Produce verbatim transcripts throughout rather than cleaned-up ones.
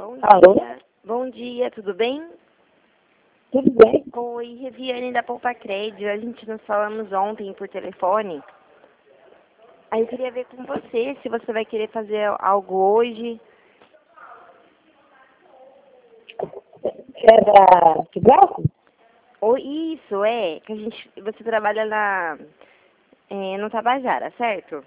Bom Alô? dia. Bom dia, tudo bem? Tudo bem? Oi, Reviane da Poupa Crédito. A gente nos falamos ontem por telefone. Aí eu queria ver com você se você vai querer fazer algo hoje. É da Fibroso? Ou isso, é, que a gente, você trabalha na, é, no Tabajara, certo?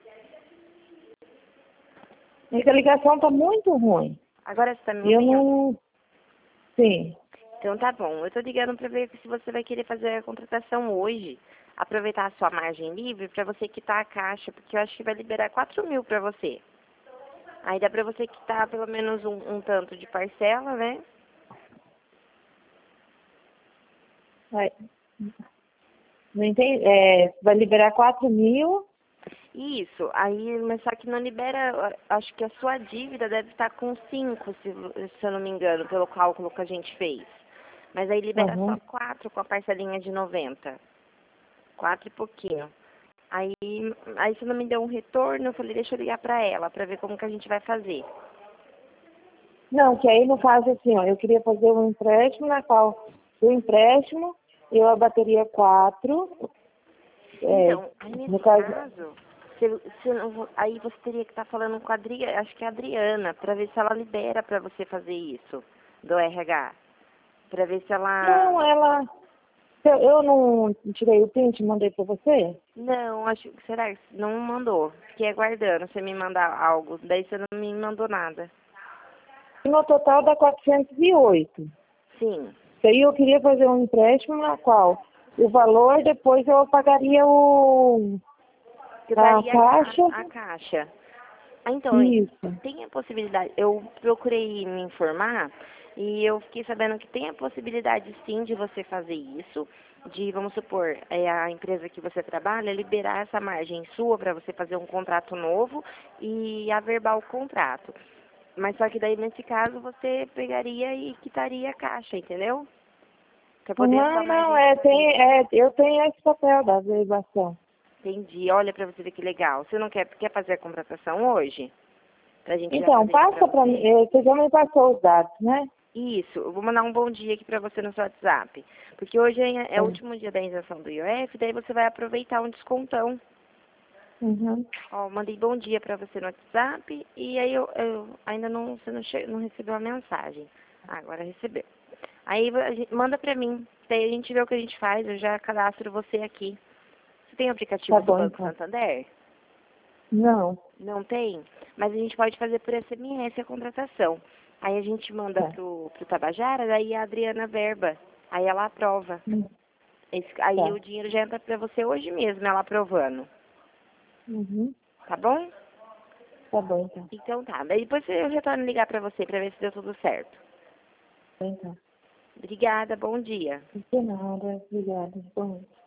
Minha ligação tá muito ruim. Agora você está me E eu ouvindo? não... Sim. Então tá bom. Eu tô ligando para ver se você vai querer fazer a contratação hoje. Aproveitar a sua margem livre para você quitar a caixa, porque eu acho que vai liberar quatro mil para você. Aí dá pra você quitar pelo menos um, um tanto de parcela, né? Vai. Não entendi. É, vai liberar quatro mil. Isso, aí, mas só que não libera, acho que a sua dívida deve estar com cinco, se, se eu não me engano, pelo cálculo que a gente fez. Mas aí libera só Uhum. quatro com a parcelinha de noventa. Quatro e pouquinho. Aí, aí você não me deu um retorno, eu falei, deixa eu ligar pra ela, pra ver como que a gente vai fazer. Não, que aí no caso assim, ó, eu queria fazer um empréstimo na qual o empréstimo eu abateria quatro. É, Então, aí nesse no caso. caso, se, se não- aí você teria que estar falando com a Adriana, acho que é a Adriana, pra ver se ela libera pra você fazer isso, do R H. Pra ver se ela... Não, ela. Eu eu não tirei o print e mandei pra você? Não, acho que será que não mandou. Fiquei aguardando você me mandar algo, daí você não me mandou nada. E no total dá quatrocentos e oito. Sim, E aí eu queria fazer um empréstimo na qual o valor depois eu pagaria o eu a daria a, caixa. a, a caixa. Ah, então, Isso. tem a possibilidade, eu procurei me informar e eu fiquei sabendo que tem a possibilidade sim de você fazer isso, de, vamos supor, é, a empresa que você trabalha liberar essa margem sua para você fazer um contrato novo e averbar o contrato. Mas só que daí, nesse caso, você pegaria e quitaria a caixa, entendeu? Para poder a sua Não, não, margem é, subir. tem, é, eu tenho esse papel da averbação. Entendi. Olha para você ver que legal. Você não quer, quer fazer a contratação hoje? Pra gente já Então, fazer isso para passa para mim, você? é, você já me passou os dados, né? Isso, eu vou mandar um bom dia aqui para você no seu WhatsApp. Porque hoje é, é o É. último dia da isenção do I O F, daí você vai aproveitar um descontão. Uhum. Ó, mandei bom dia para você no WhatsApp e aí eu, eu ainda não, você não, che, não recebeu a mensagem. Ah, agora recebeu. Aí a gente, manda para mim, daí a gente vê o que a gente faz, eu já cadastro você aqui. Você tem o Tá aplicativo do bom, Banco então. Santander? Não. Não tem? Mas a gente pode fazer por S M S a contratação. Aí a gente manda Tá. pro, pro Tabajara, daí a Adriana verba. Aí ela aprova. Hum, Esse- aí Tá. o dinheiro já entra pra você hoje mesmo, ela aprovando. Uhum. Tá bom? Tá bom, então. Então tá. Daí depois eu retorno ligar pra você pra ver se deu tudo certo. Tá, então. Obrigada, bom dia. De nada. Obrigada. Bom.